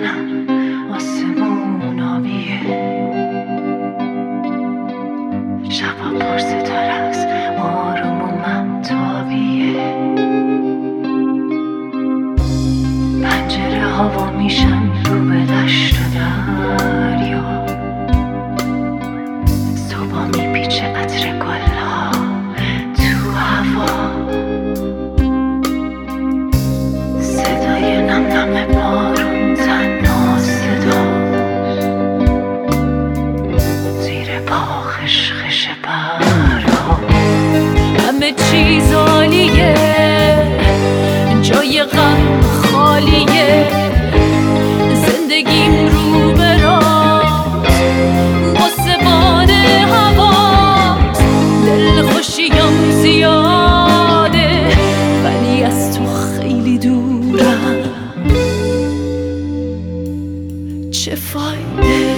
روشنم آسمون آبیه، شبا پرستاره است آروم و مهتابیه، پنجره هوا میشن رو به دشت و دریا، صبح میپیچه عطر گلها تو هوا، صدای نم نم بارون تنها صداش، زیر پا خشخش برها، همه چیز عالیه، جای غم خالیه، زندگیم رو به راست واسه باد هواست، دل خوشیم زیاده ولی از تو خیلی دورم، چه فایده؟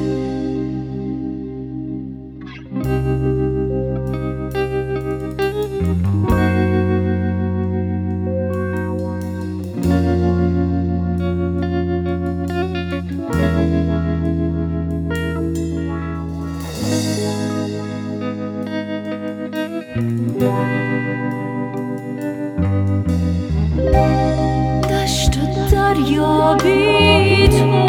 دشت و دریا بی تو،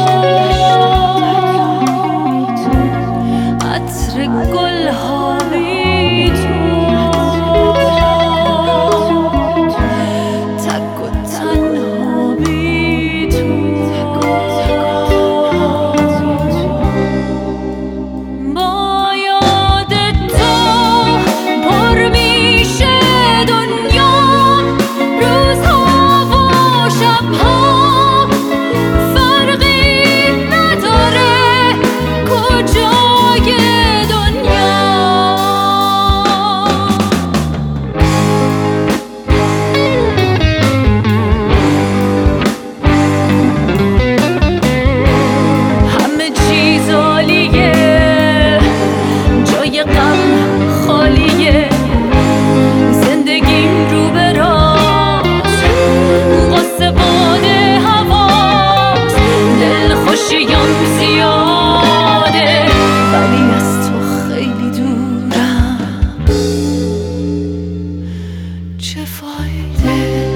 عطر گلها بی تو، تک و تنها بی تو، با یاد تو پر میشه دنیا، روزها و شبها فرقی نداره کجای دنیا، همه چیز عالیه، جای غم خالیه، زندگیم رو به راست قصه باد هواست، دل خوشیم زیاده ولی از تو خیلی دورم، چه فایده؟